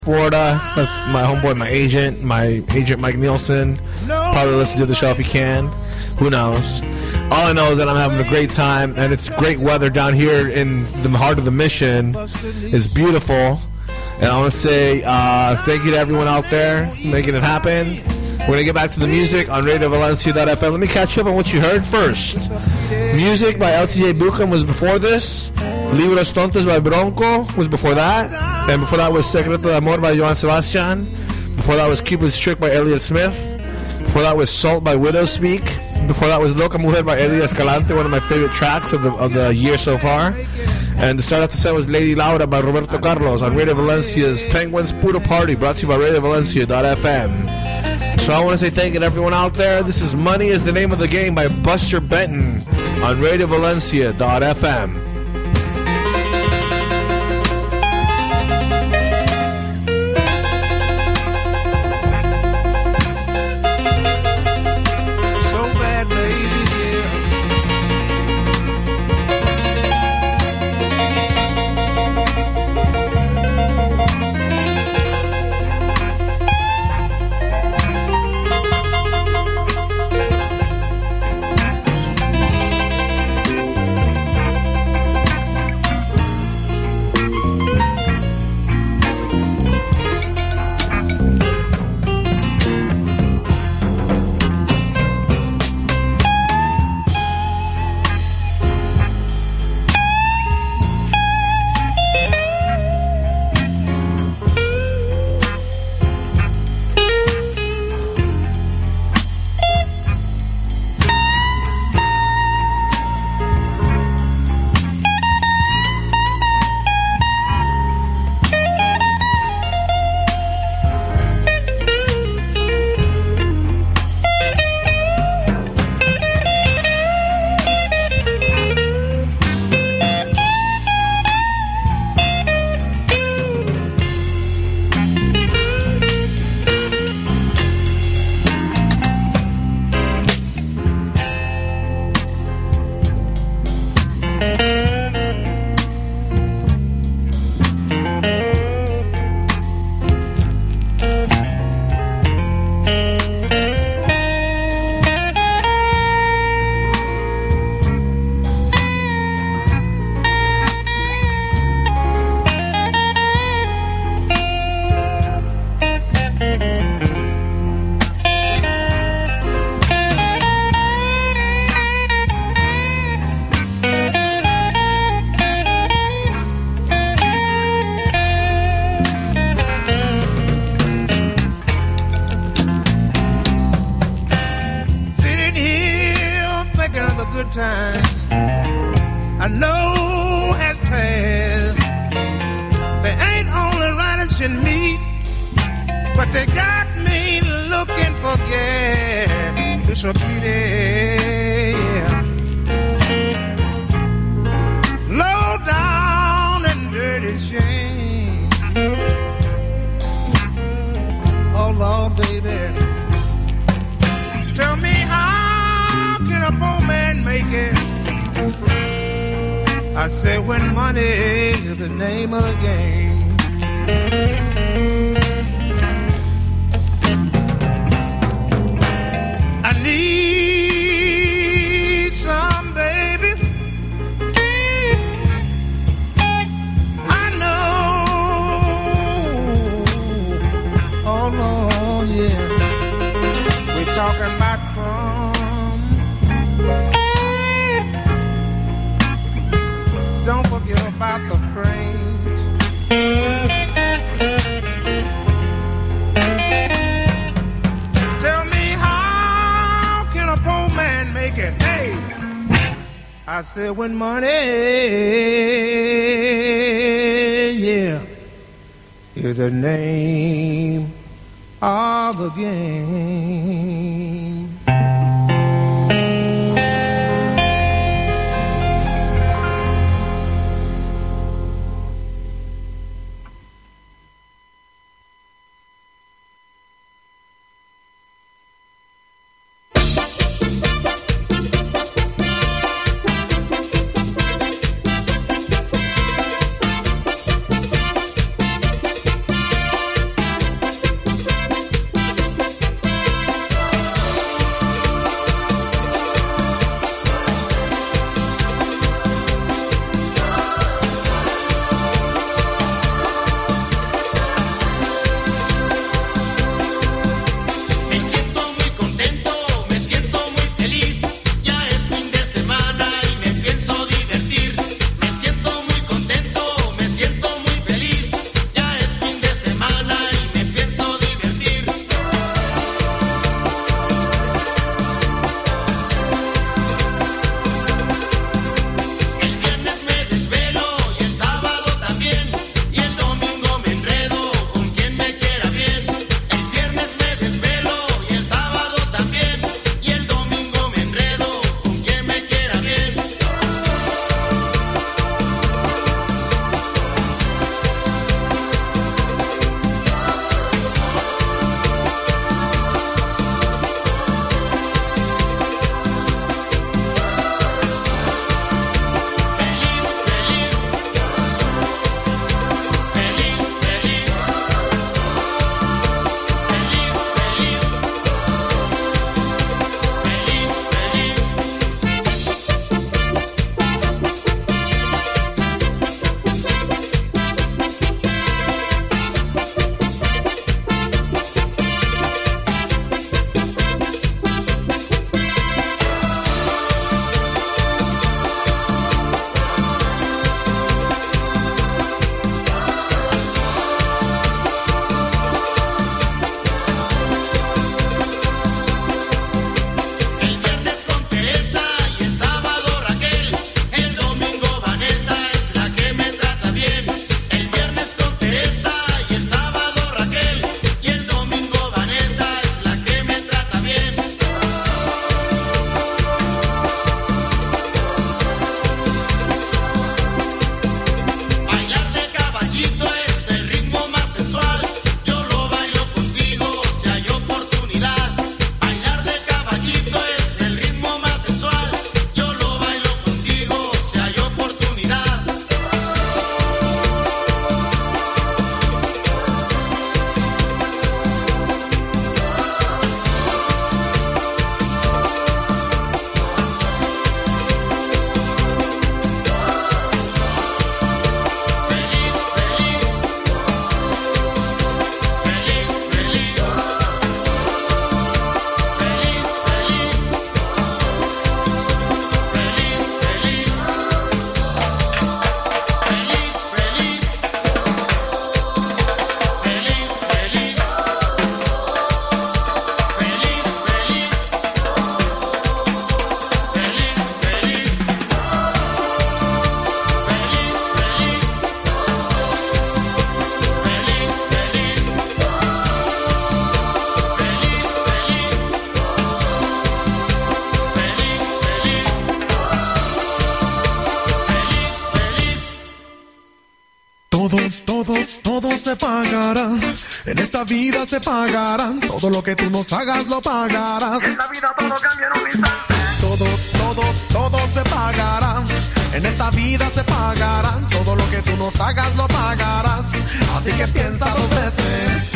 Florida. That's my homeboy, my agent Mike Nielsen. Probably listen to the show if he can. Who knows? All I know is that I'm having a great time, and it's great weather down here in the heart of the Mission. It's beautiful, and I want to say thank you to everyone out there making it happen. We're going to get back to the music on RadioValencia.fm. Let me catch up on what you heard first. Music by LTJ Buchan was before this. Libros Tontos by Bronco was before that. And before that was Secreto de Amor by Joan Sebastian. Before that was Cupid's Trick by Elliott Smith. Before that was Salt by Widow Speak. Before that was Loca Mujer by Eddie Escalante, one of my favorite tracks of the year so far. And to start off the set was Lady Laura by Roberto Carlos on Radio Valencia's Penguins Puro Party, brought to you by RadioValencia.fm. So I want to say thank you to everyone out there. This is Money is the Name of the Game by Buster Benton on RadioValencia.fm. When money, is the name of the game. pagará. En esta vida se pagará. Todo lo que tú nos hagas lo pagarás. En la vida todo cambia en un instante. Todo se pagará. En esta vida se pagará. Todo lo que tú nos hagas lo pagarás. Así que piensa 2 veces.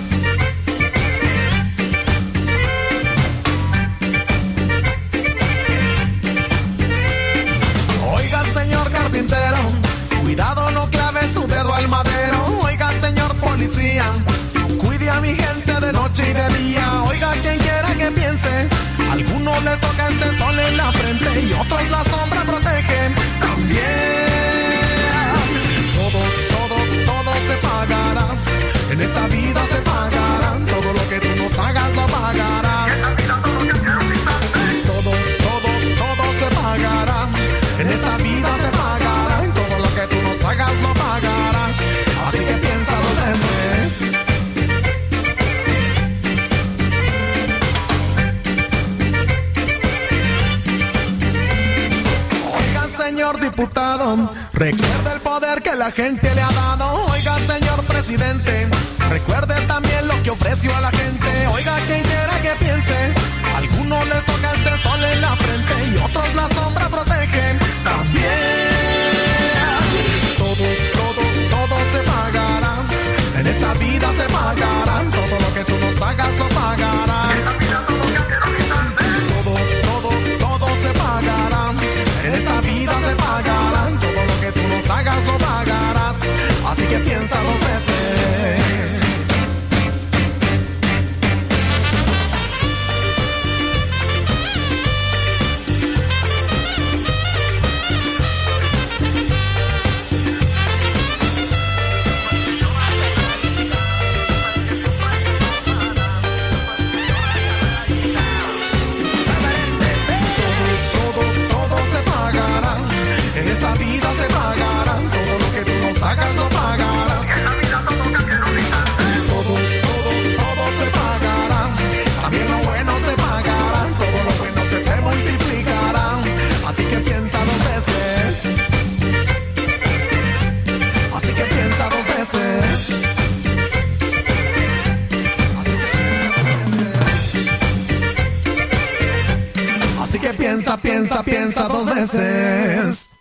Oiga, señor carpintero, cuidado, no clave su dedo al madero. Oiga, señor policía, cuide a mi gente de noche y de día. Oiga, quien quiera que piense, algunos les toca este sol en la frente y otros la sombra protegen también. Todo se pagará. En esta vida se pagará. Todo lo que tú nos hagas lo pagarás. En la vida todo cambia en un instante. Todo se pagará. En esta vida se pagará. En todo lo que tú nos hagas lo pagarás. Así que piensa 2 veces. Oiga, señor diputado, recuerde el poder que la gente le ha dado. Oiga, señor presidente, recuerde también lo que ofreció a la gente. Oiga, quien quiera que piense, algunos les toca este sol en la frente y otros la sombra protegen también. Todo se pagará. En esta vida se pagará. Todo lo que tú nos hagas lo pagarás. En la vida todo cambia en un instante. Todo se pagará. En esta vida se pagará. Todo lo que tú nos hagas lo pagarás. Así que piensa 2 veces. Todo se pagará. En esta vida se pagará. Todo lo que tú nos hagas lo pagarás. En la vida todo cambia en un instante. Todo se pagará. También lo bueno se pagará. Todo lo bueno se te multiplicará. Así que piensa 2 veces. Así que piensa 2 veces. Así que piensa 2 veces.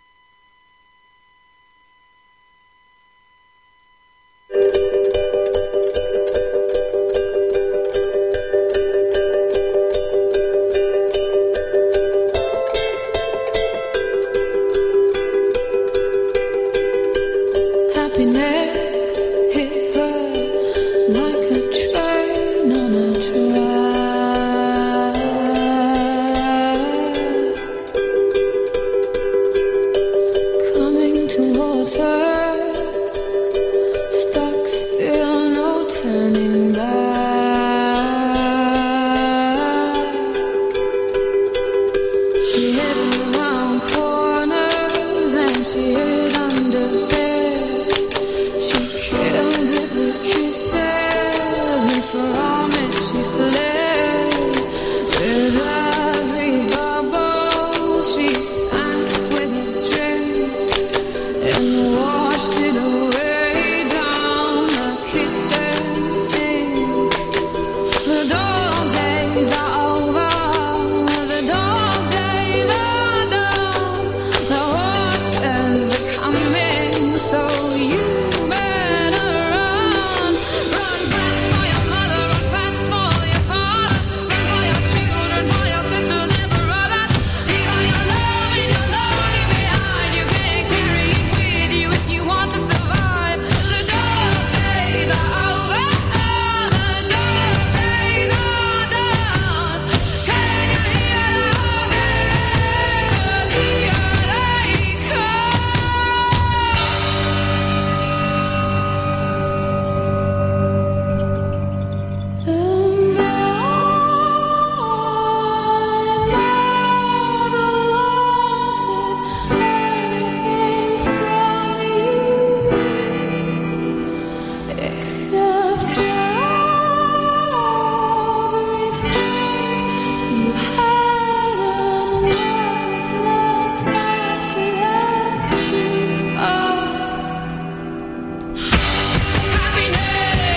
Happiness hit her like a train on a track. Coming towards her, stuck still, no turning back. She hid around corners and she hid under beds. She killed it with kisses, and from it she fled. With every bubble she sank with a drink and washed it away down the kitchen sink. The dog days are over, the dog days are done. The horses are coming, so you better run. Run fast for your mother, run fast for your father, run for your children, for your sisters and brothers. Leave all your love and your longing behind. You can't carry it with you if you want to survive. The dog days are over, the dog days are done. Can you hear the horses? 'Cause here they come. And I never wanted anything from you except everything you had and what was left after that too. Oh. Happiness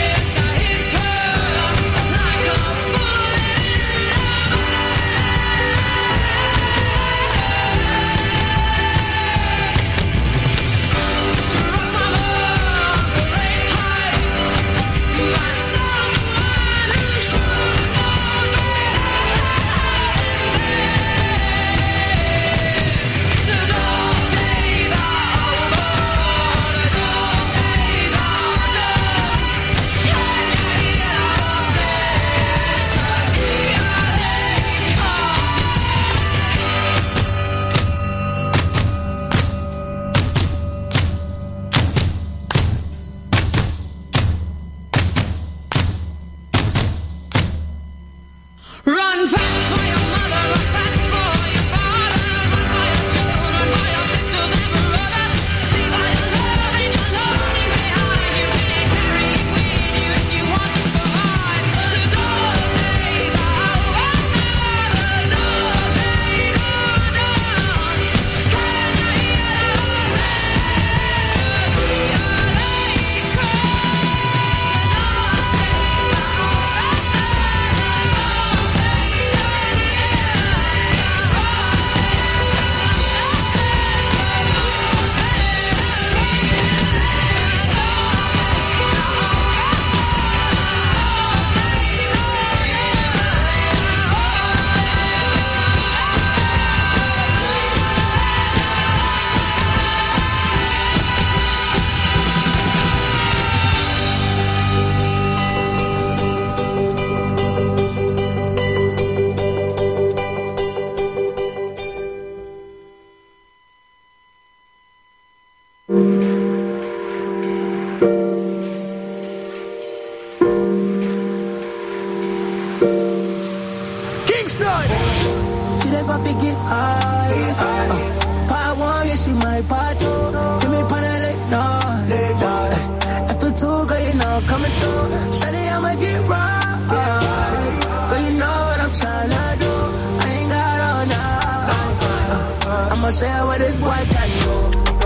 Kingston. She just want to get high. Part one, yeah, she my part two. Give me part of late night. After two, girl, you know coming through. Shawty, I'ma get right. Girl, you know what I'm trying to do. I ain't got all night. I'ma share what this boy can do.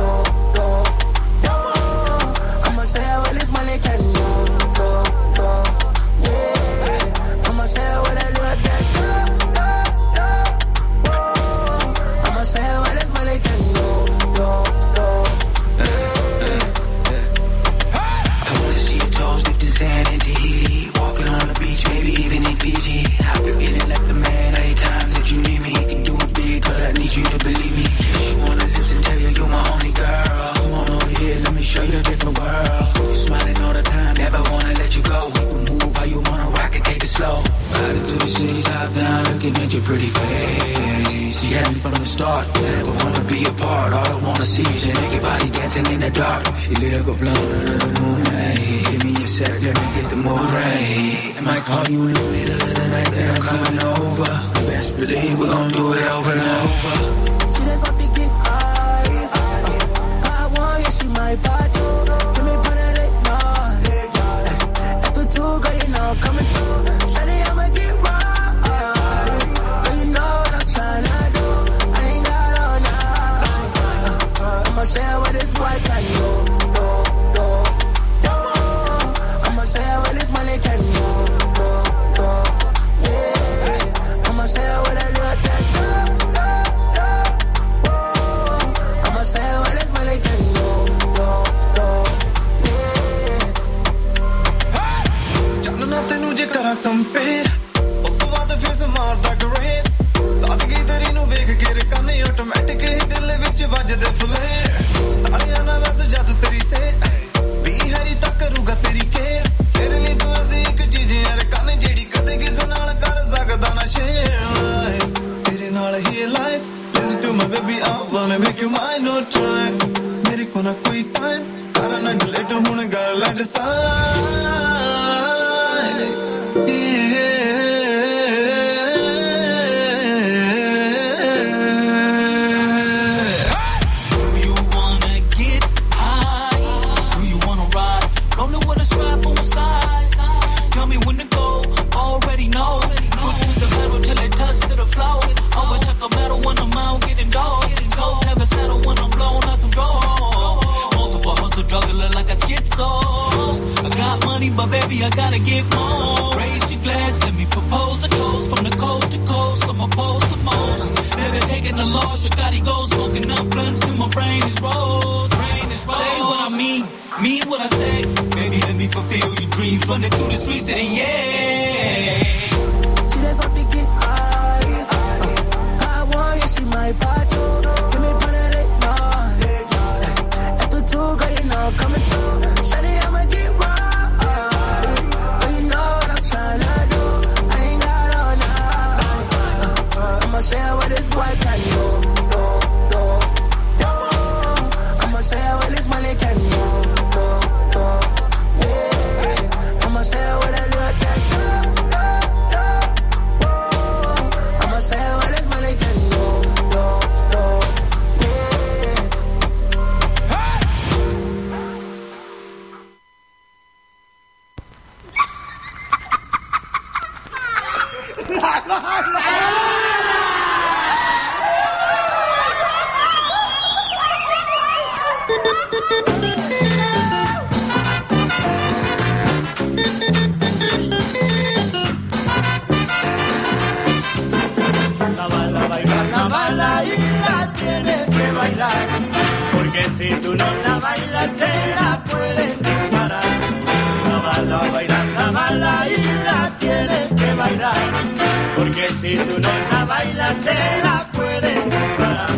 I'ma share what this money can do. Yeah, I'ma share what I do at that. I'ma share what this money can do. I wanna see your toes dipped in sand in Tahiti. Walking on the beach, maybe even in Fiji. I've been feeling like the man every time that you need me. You can do it big, but I need you to believe me. You wanna live and tell you you're my only girl. Come on over here, let me show you a different world. You smiling all the time, never wanna let you go. We can move how you wanna rock and take it slow. Riding through the city, top down, looking at your pretty face. She had me from the start, never wanna be apart. All I wanna see is your naked body dancing in the dark. She lit up a blunt under the moonlight. Give me a sec, let me get the mood right. I might call you in the middle of the night that I'm coming over. Best believe we're gonna do it over and over. She just want to get high. Part one, yeah, she my part two. Give me part of late night. After two, girl, you know coming through. Shawty, I'ma get right. Girl, you know what I'm trying to do. I ain't got all night. I'ma share what this boy can do. I'ma share what this money can do. Yeah, I'ma share what I do at that. I'ma share what this money can do. ਚੱਲ ਨਾ ਤੈਨੂੰ ਜੇ ਕਰਾਂ ਕੰਪੇਅਰ ਉਸ ਤੋਂ ਬਾਅਦ ਫਿਰ ਮਾਰਦਾ ਗਰੇਡ ਸਾਦਗੀ ਤੇਰੀ ਨੂੰ ਵੇਖ ਕੇ ਰਕਾਨੇ ਆਟੋਮੈਟਿਕ ਹੀ ਦਿਲ ਵਿੱਚ ਵੱਜਦੇ ਫੁੱਲੇ ਤਾਰਿਆਂ ਨਾਲ ਵਸ ਜਦ ਤੇਰੀ ਸੇ ਵੀ ਹਰੀ ਤੱਕ ਕਰੂਗਾ ਤੇਰੀ ਕੇਅਰ ਤੇਰੇ ਲਈ ਤੂੰ ਐਸੀ ਇੱਕ ਚੀਜ਼ ਹੈ ਰਕਾਨੇ ਜਿਹੜੀ ਕਦੇ ਕਿਸੇ ਨਾਲ ਕਰ ਸਕਦਾ ਨਾ ਸ਼ੇਅਰ ਤੇਰੇ ਨਾਲ ਹੀ life listen to my baby I wanna make you mine no time ਮੇਰੇ ਕੋਲ ਨਾ ਕੋਈ ਟਾਈਮ ਕਰਨ ਨਾ ਡਿਲੀਟ ਹੁਣ ਕਰ ਲੈ decide but baby, I gotta get more. Raise your glass, let me propose the toast. From the coast to coast, I'm opposed to most. Never taking the loss, your gotta go. Smoking up blunts till my brain is rose. Say what I mean what I say. Baby, let me fulfill your dreams. Running through the streets of the yeah. She just want to get high. Part one, yeah, she my part two. Give me part of late night. After two, girl, you know coming through. Shawty, I'ma get right. I'ma share what this boy can do. I'ma share what this money can do. Yeah, I'ma share what I do at that. I'ma share what this money can do. Porque si tú no la bailas te la pueden disparar. La bala y la tienes que bailar. Porque si tú no la bailas te la pueden disparar.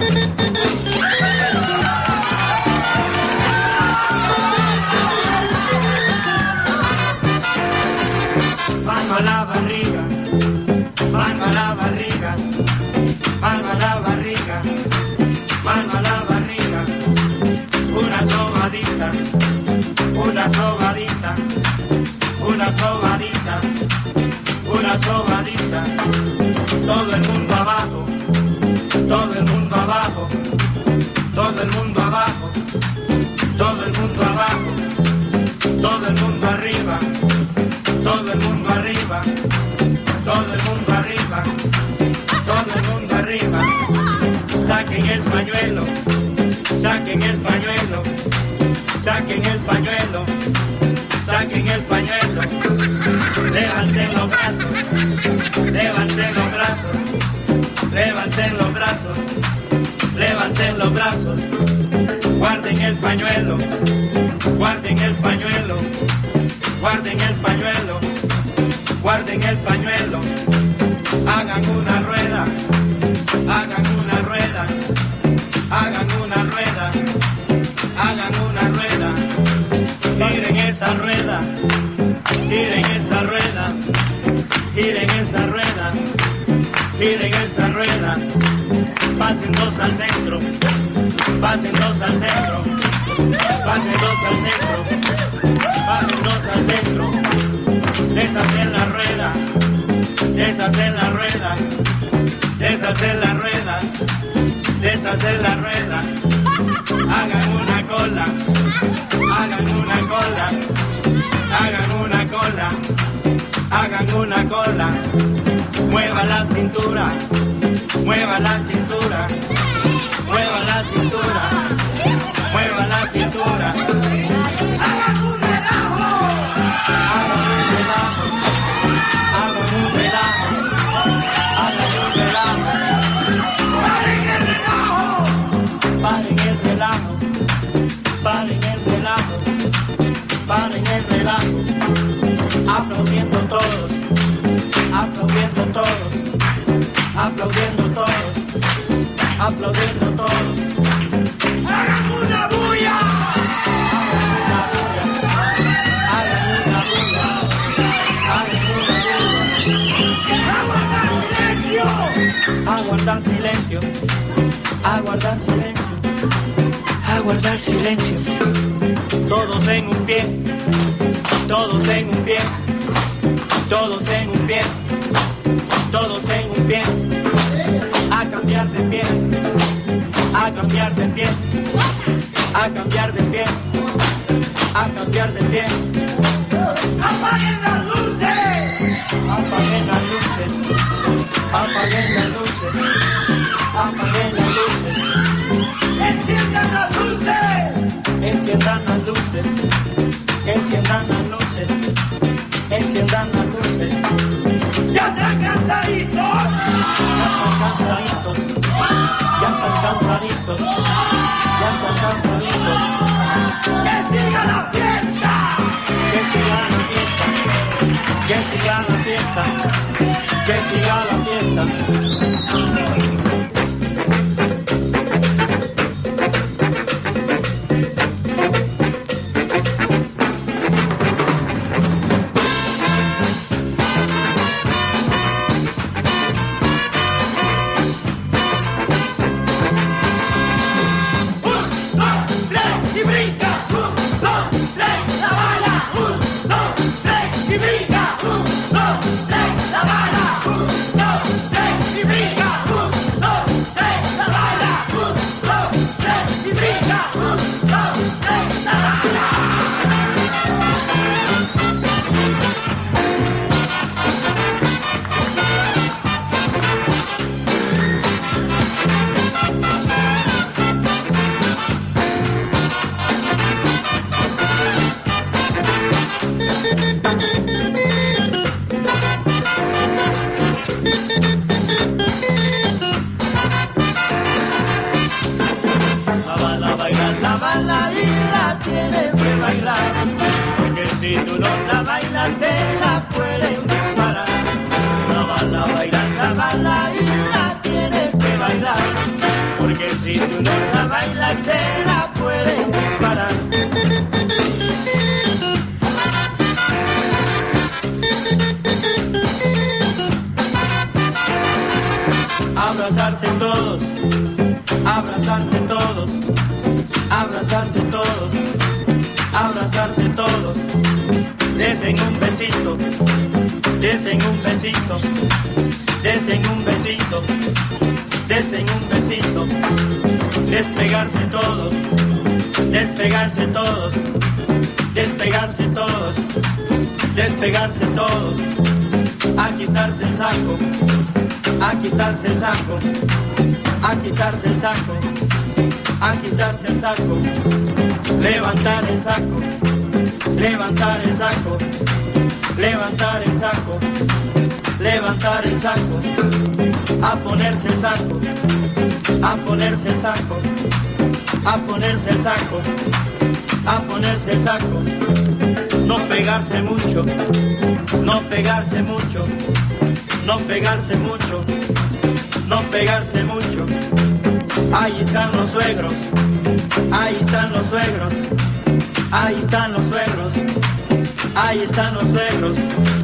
Palma la barriga, palma la barriga, palma la barriga. Palma la barriga, una sobadita, una sobadita, una sobadita, una sobadita. todo el mundo abajo, todo el mundo abajo, todo el mundo abajo, todo el mundo abajo, todo el mundo arriba, todo el mundo arriba, todo el mundo arriba, todo el mundo arriba. Saquen el pañuelo, saquen el pañuelo, saquen el pañuelo, saquen el pañuelo. Levanten los brazos, levanten los brazos, levanten los brazos, levanten los brazos. Guarden el pañuelo, guarden el pañuelo, guarden el pañuelo, guarden el pañuelo. Hagan una rueda, hagan una rueda, hagan una rueda, hagan una rueda. Tiren esa rueda, tiren esa rueda, tiren esa rueda, tiren esa rueda. Pasen dos al centro, pasen dos al centro, pasen dos al centro, pasen dos al centro. Deshacen la rueda, deshacen la rueda, deshacen la rueda, deshacen la rueda. Hagan una cola, hagan una cola, hagan una cola, hagan una cola. Mueva la cintura, mueva la cintura, mueva la cintura, mueva la cintura. Hagan un relajo, hagan un relajo, hagan un relajo, hagan un relajo. Paren el relajo, paren el relajo, paren el relajo, paren el relajo. Aplaudiendo todos, aplaudiendo todos, aplaudiendo todos, aplaudiendo todos. ¡Hagan una bulla! ¡Hagan una bulla! ¡Hagan una bulla! ¡Aguardar silencio! ¡Aguardar silencio! ¡Aguardar silencio! Todos en un pie, todos en un pie, todos en un pie, todos en un pie. A cambiar de pie, a cambiar de pie, a cambiar de pie, a cambiar de pie. ¡Apaguen las luces! ¡Apaguen las luces! ¡Apaguen las luces! ¡Apaguen las luces! ¡Enciendan las luces! ¡Enciendan las luces! ¡Enciendan las luces! ¡Enciendan las luces! ¡Ya están cansaditos! Ya están cansaditos, ya están cansaditos. ¡Que siga la fiesta! ¡Que siga la fiesta! ¡Que siga la fiesta! ¡Que siga la fiesta! Abrazarse todos, abrazarse todos, abrazarse todos, abrazarse todos. Desen un besito, desen un besito, desen un besito, desen un besito, despegarse todos, despegarse todos, despegarse todos, despegarse todos, a quitarse el saco, a quitarse el saco, a quitarse el saco, a quitarse el saco, levantar el saco, levantar el saco, levantar el saco, levantar el saco, a ponerse el saco, a ponerse el saco, a ponerse el saco, a ponerse el saco, no pegarse mucho, no pegarse mucho, no pegarse mucho, no pegarse mucho. Ahí están los suegros, ahí están los suegros, ahí están los suegros, ahí están los suegros.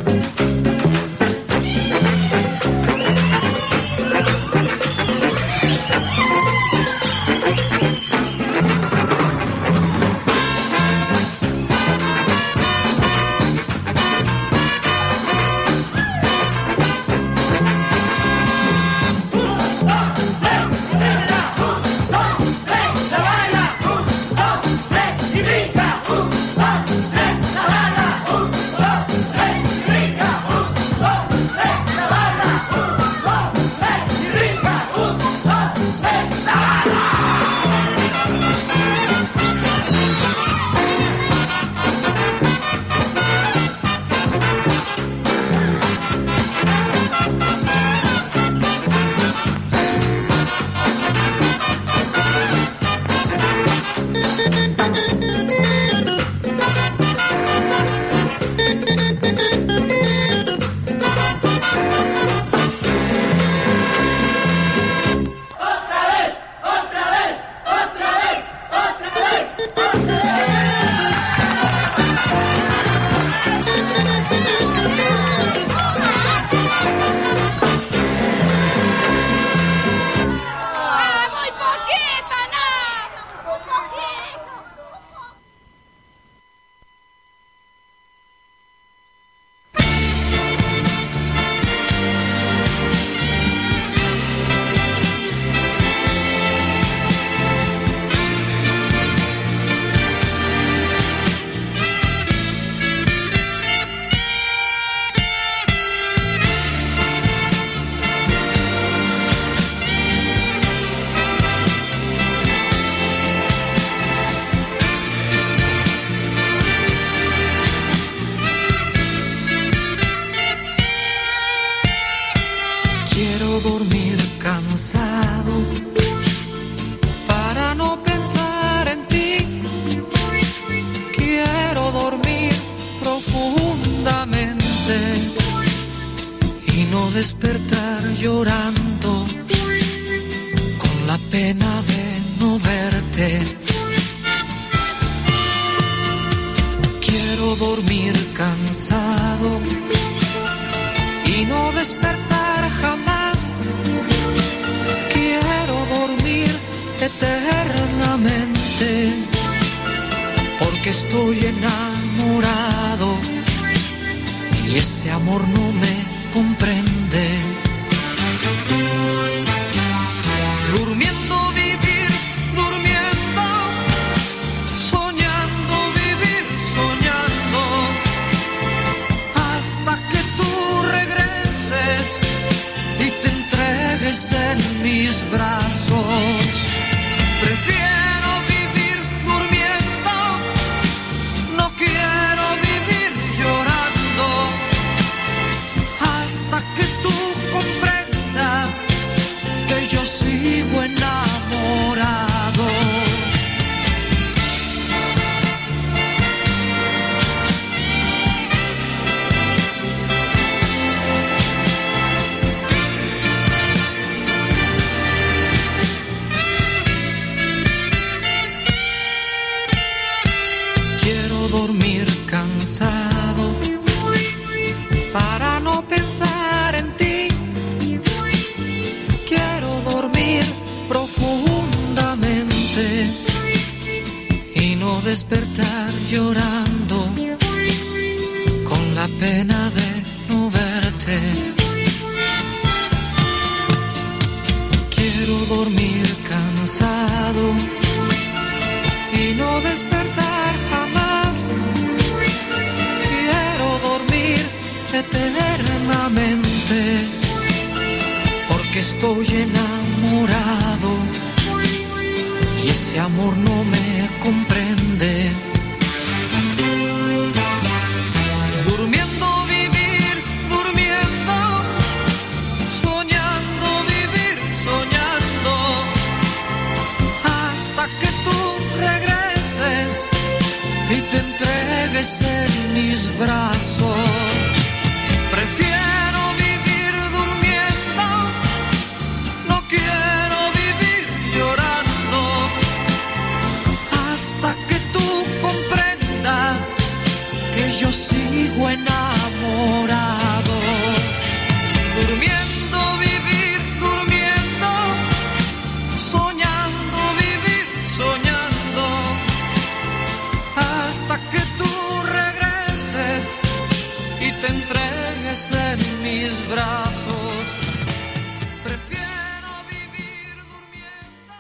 Despertar llorando con la pena de no verte. Quiero dormir cansado y no despertar jamás. Quiero dormir eternamente porque estoy enamorado y ese amor no me comprende. Durmiendo vivir, durmiendo, soñando vivir, soñando, hasta que tú regreses y te entregues en mis brazos. Prefiero vivir durmiendo, no quiero vivir llorando, hasta que tú comprendas que yo sigo enamorado. Durmiendo vivir, durmiendo, soñando vivir, soñando, hasta que tú regreses y te entregues en mis brazos. Prefiero vivir durmiendo.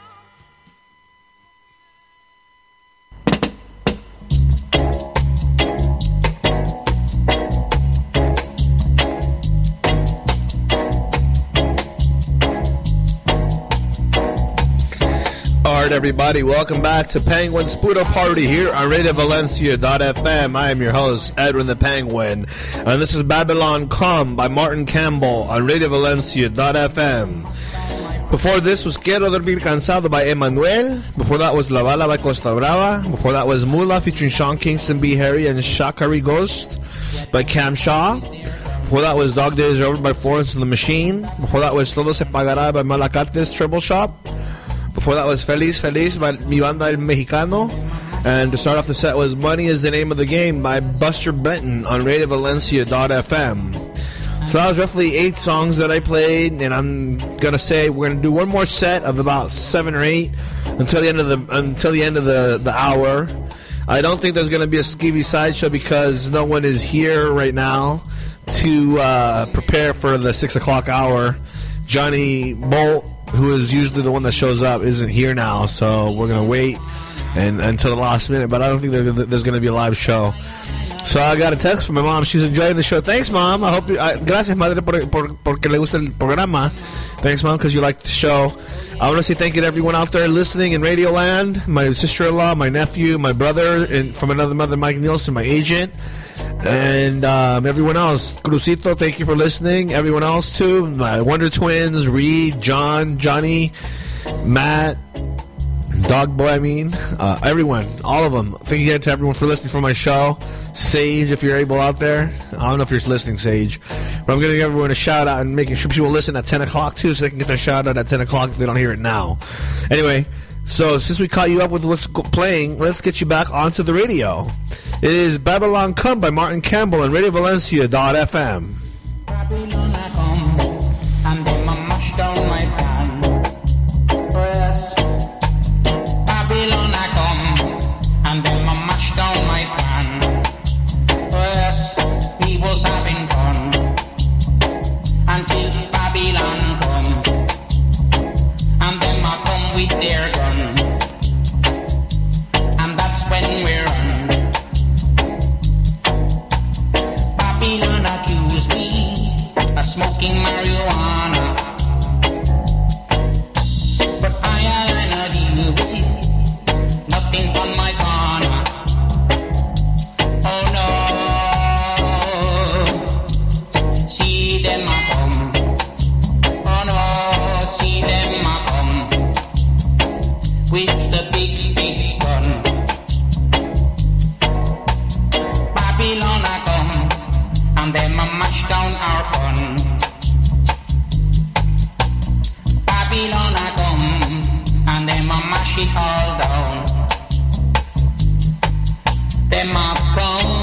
All right, everybody, welcome back to Penguin's Pluto Party here on RadioValencia.fm. I am your host, Edwin the Penguin, and this is Babylon Come by Martin Campbell on RadioValencia.fm. Before this was Quiero Dormir Cansado by Emmanuel. Before that was La Bala by Costa Brava. Before that was Mula featuring Sean Kingston, B. Harry, and Shakari Ghost by Cam Shaw. Before that was Dog Days Are Over by Florence and the Machine. Before that was Todo Se Pagará by Malacates Treble Shop. Before that was Feliz Feliz by Mi Banda El Mexicano. And to start off the set was Money Is the Name of the Game by Buster Benton on RadioValencia.fm. So that was roughly 8 songs that I played, and I'm gonna say we're gonna do one more set of about 7 or 8 until the end of the hour. I don't think there's gonna be a Skeevy Sideshow because no one is here right now to prepare for the 6 o'clock hour. Johnny Bolt, who is usually the one that shows up, isn't here now, so we're gonna wait until the last minute. But I don't think there's gonna be a live show. So I got a text from my mom. She's enjoying the show. Thanks, Mom. I hope you, gracias, madre, porque le gusta el programa. Thanks, Mom, because you like the show. I want to say thank you to everyone out there listening in Radio Land. My sister-in-law, my nephew, my brother, and from another mother, Mike Nielsen, my agent, and everyone else. Crucito, thank you for listening. Everyone else too. My Wonder Twins, Reed, John, Johnny, Matt. Dog Boy, everyone, all of them. Thank you to everyone for listening for my show. Sage, if you're able out there. I don't know if you're listening, Sage. But I'm going to give everyone a shout out and making sure people listen at 10 o'clock too, so they can get their shout out at 10 o'clock if they don't hear it now. Anyway, so since we caught you up with what's playing, let's get you back onto the radio. It is Babylon Come by Martin Campbell on RadioValencia.fm. Babylon I come, and then I mash down my pan. Babylon I come, and then I mash down my pan. Yes, we was having fun until Babylon come, and then I come with their gun, and that's when we run. Babylon accuse me of smoking marijuana, but I ain't deal with nothing from my corner. Oh no, see them a come. Oh no, see them a come with the big, big gun. Babylon a come, and them a mash down our fun. Babylon a come, and them a mash it all down. Them a come.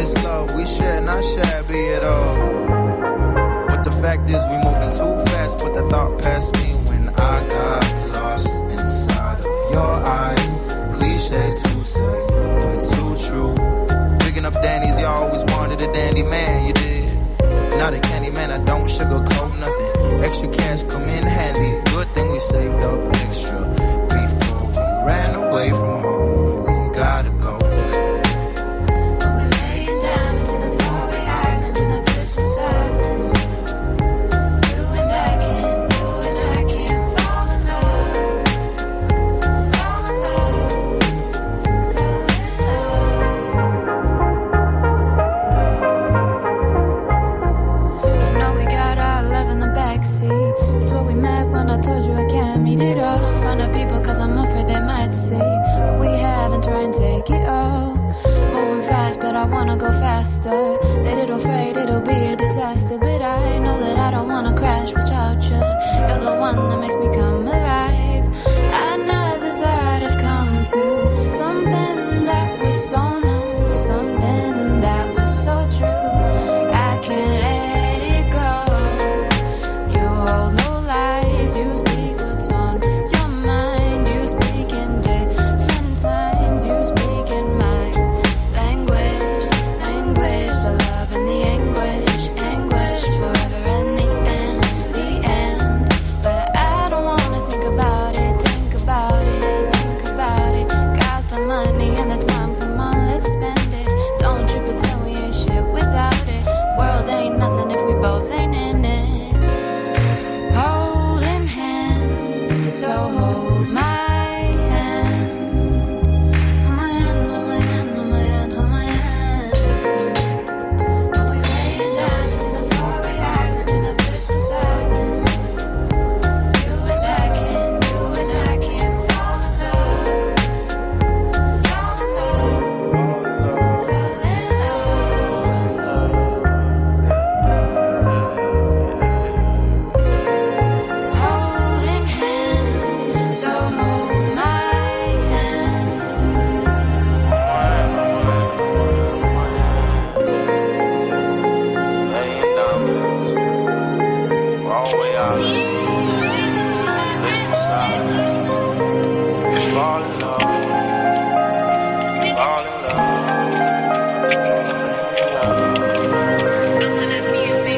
this love we share, not shabby at all. But the fact is we moving too fast, but the thought passed me when I got lost inside of your eyes. Cliche to say, but too true. Picking up Danny's, you always wanted a dandy man, you did. Not a candy man, I don't sugarcoat nothing. Extra cash come in handy. Good thing we saved up extra before we ran away from home. We gotta go. We're laying diamonds in a faraway island in a blissful silence. You and I can fall in love. Fall in love. Fall in love. I know we got our love in the backseat. It's what we met when I told you I can't meet it all. Find out people cause I'm afraid they might see what we have and try and take it all. Moving fast but I wanna go faster. Little afraid it'll be a disaster, but I know that I don't wanna crash without you. You're the one that makes me come alive. I never thought it'd come to something that was so new, something that was so true. I can't let it go. You hold no lies, you speak what's on your mind. You speak in different times, you speak in my language, language, the love and the anguish, anguish, forever and the end, the end. But I don't wanna think about it, think about it, think about it. Got the money and the time, come on, let's spend it. Don't you pretend we ain't shit without it. World ain't nothing if we both ain't in it. Holding hands, so hold my hand. Hold my hand, hold my hand, hold my hand, hold my hand. When we laying diamonds in a faraway island in a blissful silence. You and I can fall in love. Fall in love. Fall in love. Holding hands, so hold my hand. Laying diamonds, far away island, blissful silence. Fall in love, fall in love, fall in love.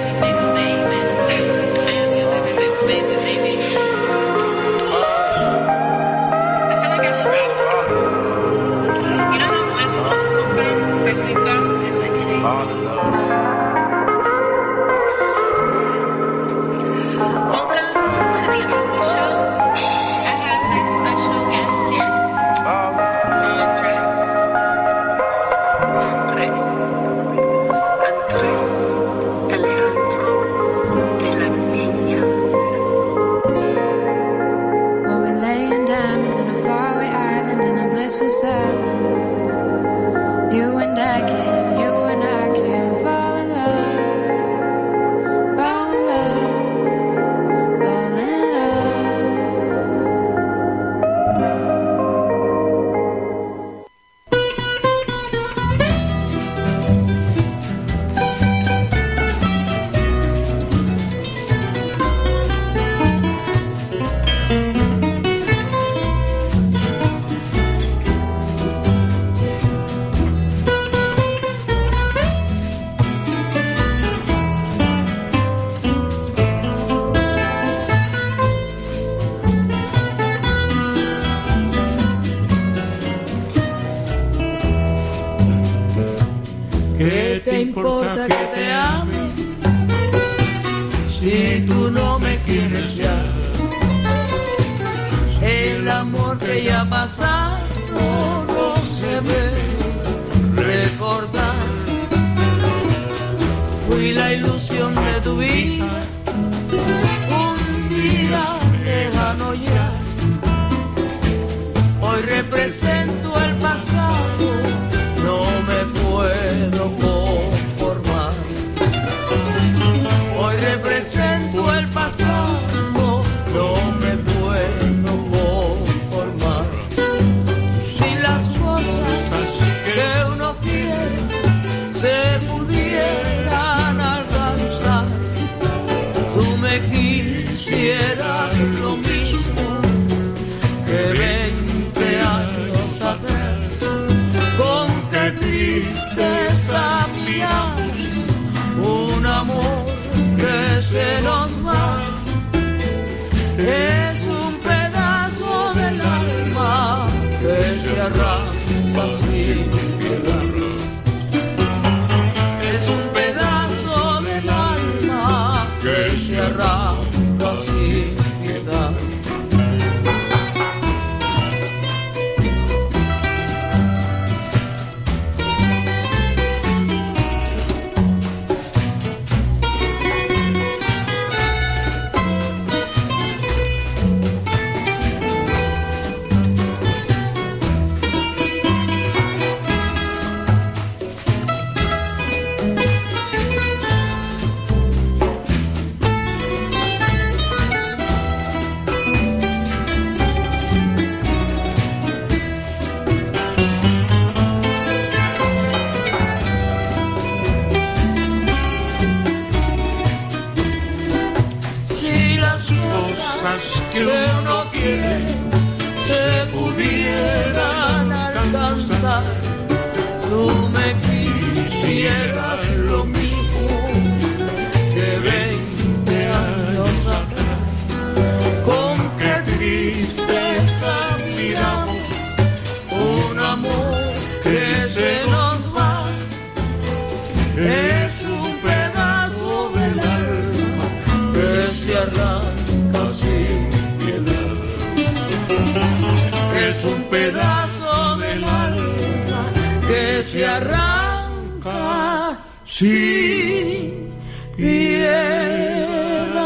Fall in love. While we're laying diamonds in a faraway island in a blissful silence. You and I can fall in love. Fall in love. Fall in ¿Qué te importa que te ame si tú no me quieres ya? El amor que ya ha pasado no se debe recordar. Fui la ilusión de tu vida, un día lejano ya. Hoy represento el pasado, no me puedo conformar. Hoy represento el pasado, no me puedo conformar. Si las cosas que uno quiere se quisieras lo mismo que 20 años atrás. Con qué tristeza miramos un amor que se nos va. Es un pedazo del alma que se arranca sin piedad. Es un pedazo del alma que se arranca sin piedad. Que uno quiere se pudieran alcanzar, tú me quisieras lo mismo que 20 años atrás. Con qué tristeza miramos un amor que se nos va. Es un pedazo del alma que se arranca sin piedad. Es un pedazo del alma que se arranca sin piedad.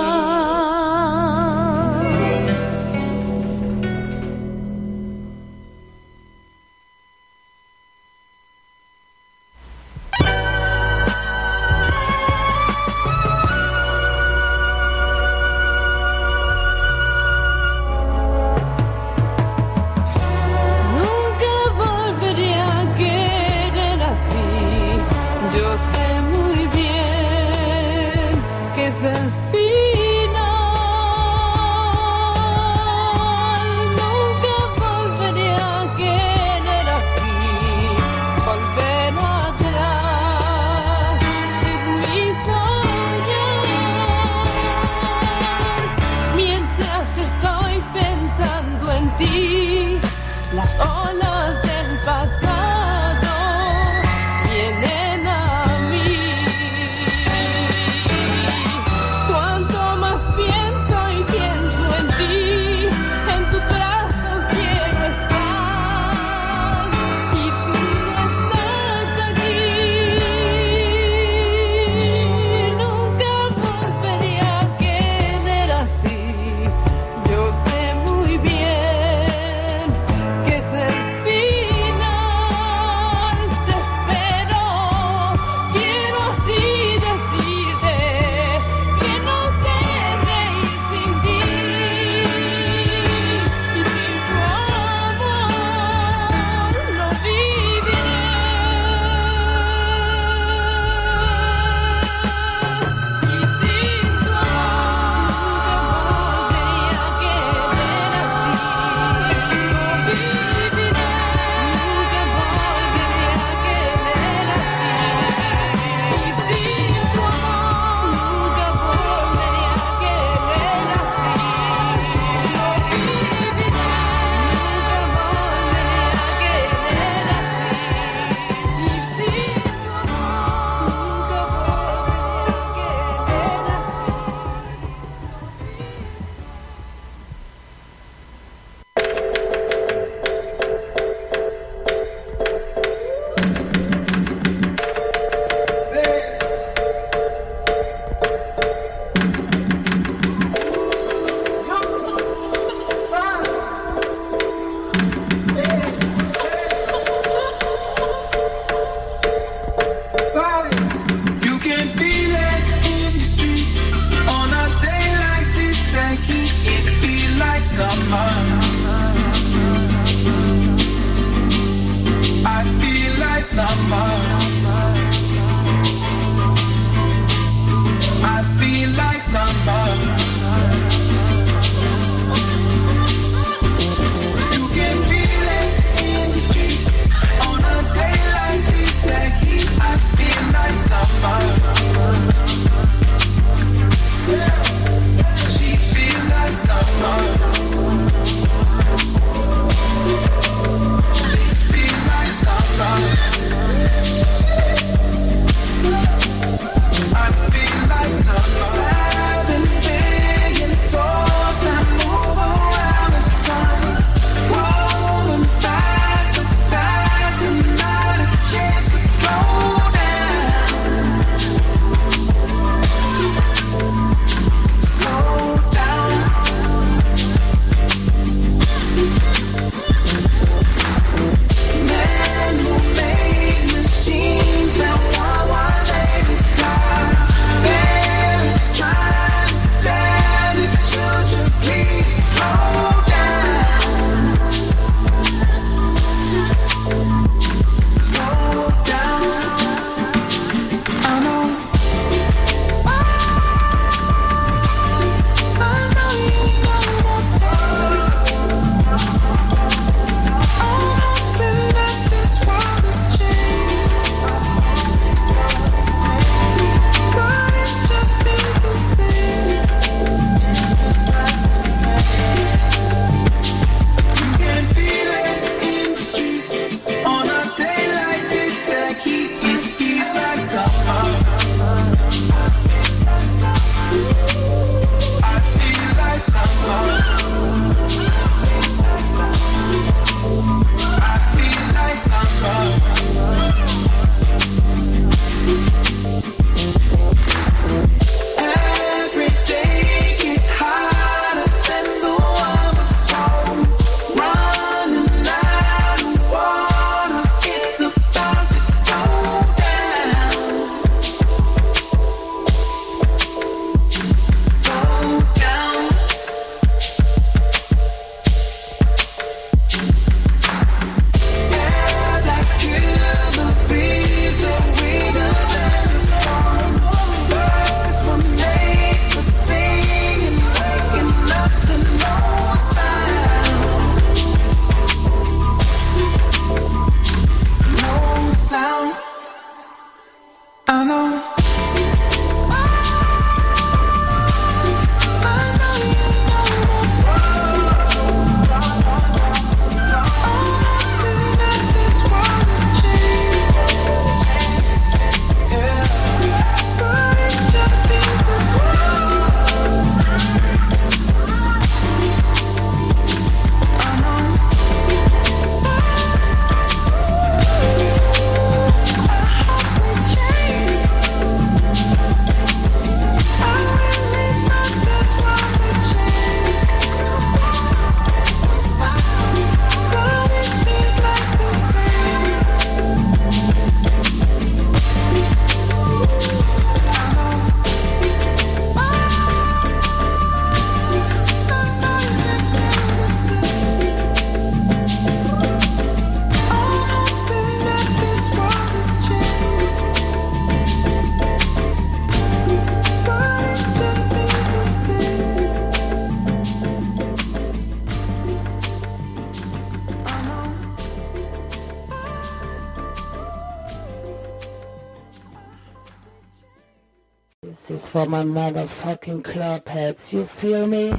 This is for my motherfucking club heads, you feel me?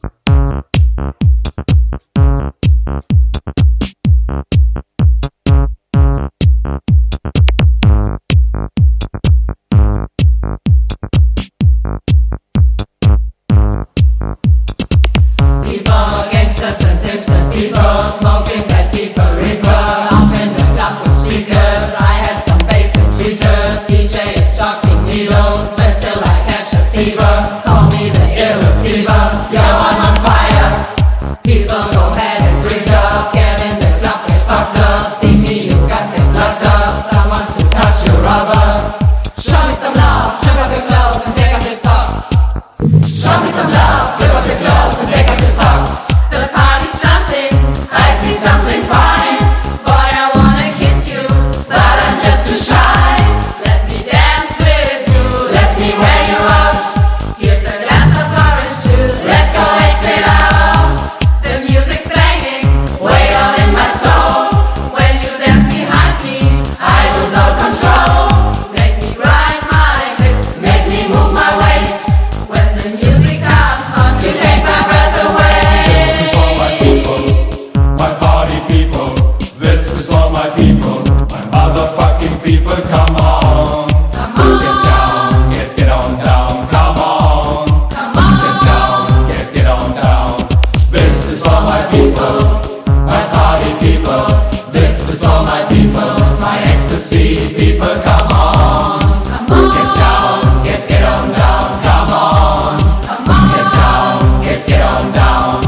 People, gangsters and pimps and people smoking that people reefer up in the club with speakers. I had some bass and tweeters. DJ is talking needles until I catch a fever. Call me the illest fever. Yo, I'm on fire. People go ahead and drink up. Get in the club, get fucked up. See me, you got them locked up. Someone to touch your rubber. Show me some love, strip off your clothes and take off your socks. Show me some love, strip off your clothes and take off your socks. The party's jumping, I see something fine. Boy, I wanna kiss you, but I'm just too shy. Let me dance with you, let me wear you out. Here's a glass of orange juice, let's go exit out. The music's playing, way down in my soul. When you dance behind me, I lose all control. Make me grind my hips, make me move my waist. When the music comes on, you take my breath away. This is for my people, my party people. This is for my people, my motherfucking people. Come on, get down, get on down. Come on, get down, get on down. This is for my people, my party people. This is for my people, my ecstasy people. Come on, get down, get on down. Come on, get down, get on down.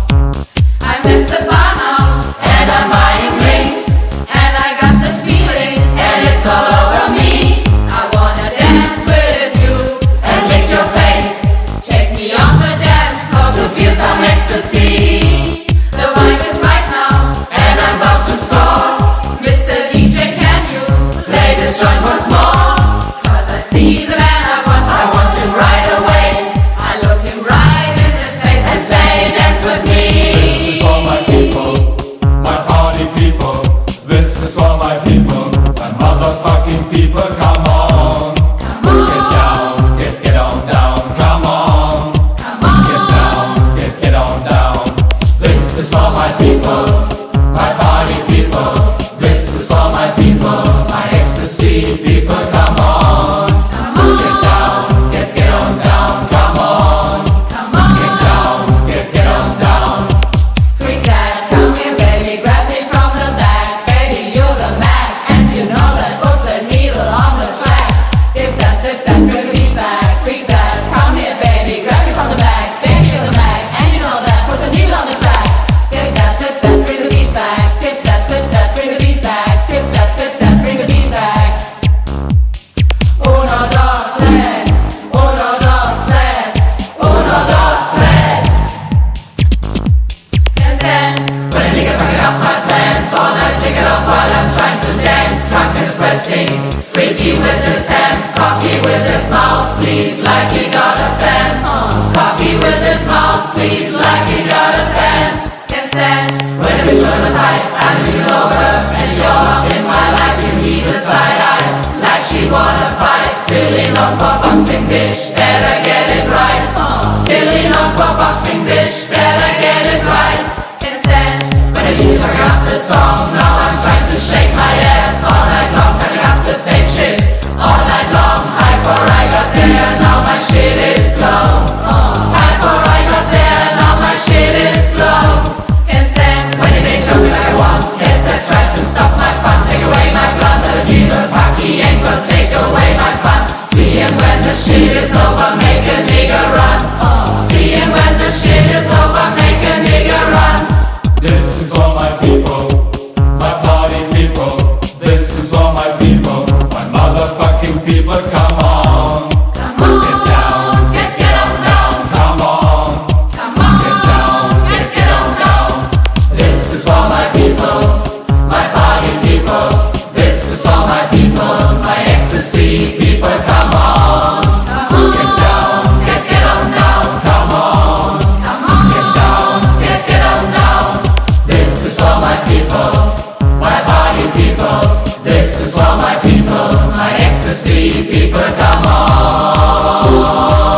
I'm at the bar now, and I'm buying drinks. And I got this feeling, and it's all over me. I wanna dance with you, and lick your face. Take me on the dance floor to feel some ecstasy. The vibe is right now, and I'm about to score. Mr. DJ, can you play this joint once more? 'Cause I see the man I want him right away. I look him right in his face and say, dance with me. This is for my people, my party people. This is for my people, my motherfucking people. Come on, get down, get on down. Come on, get down, get on down. This is for my people, my party people. This is for my people, my ecstasy people. Come on, get down, get on down. Come on, get down, get on down. Freak that, come here baby, grab me from the back. Baby, you're the Mac, and you know that, put the needle on the track. Skip that, flip that, bring the beat back. Freak that, come here baby, grab me from the back. Baby, you're the Mac, and you know that, put the needle on the track. Skip that, flip that, bring the beat back. Skip that, flip that, bring the beat back. Skip that, flip that, bring the beat back. Uno, dos, tres. Uno, dos, tres. Uno, dos, tres. Can't stand when a nigga fucking up my plans. All night lick it up while I'm trying to dance. Drunk and express things. Freaky with his hands. Cocky with his mouth. Please, like he got a fan. Cocky with his mouth. Please, like he got a fan. Can't stand when a bitch on my side. I'm leaning over and show up in my life. You need a side eye. Like she wanna fight. Filling up for boxing, bitch, better get it right. Filling up for boxing, bitch, better get it right. Instead, when I need to hurry up the song, now I'm trying to shake my ass all night long, cutting up the same shit all night long. High for I got there, now my shit is blown. High for I got there, now my shit is blown. Can't stand when it ain't jumping like I want. Guess I tried to stop my fun, take away my blood, but give a fuck, he ain't gonna take away my fun. See him when the shit is over, make a nigga run. See him when the shit is over, make a nigga run. This is for my people, my party people. This is for my people, my motherfucking people. Come on, come on, get down, get on down. Come on, come on, get down, get on down. This is for my people, my party people. this is for my people, my ecstasy people. Come on, get down, get on down. Come on, get down, get on down. This is for my people, my party people. this is for my people, my ecstasy people. Come on.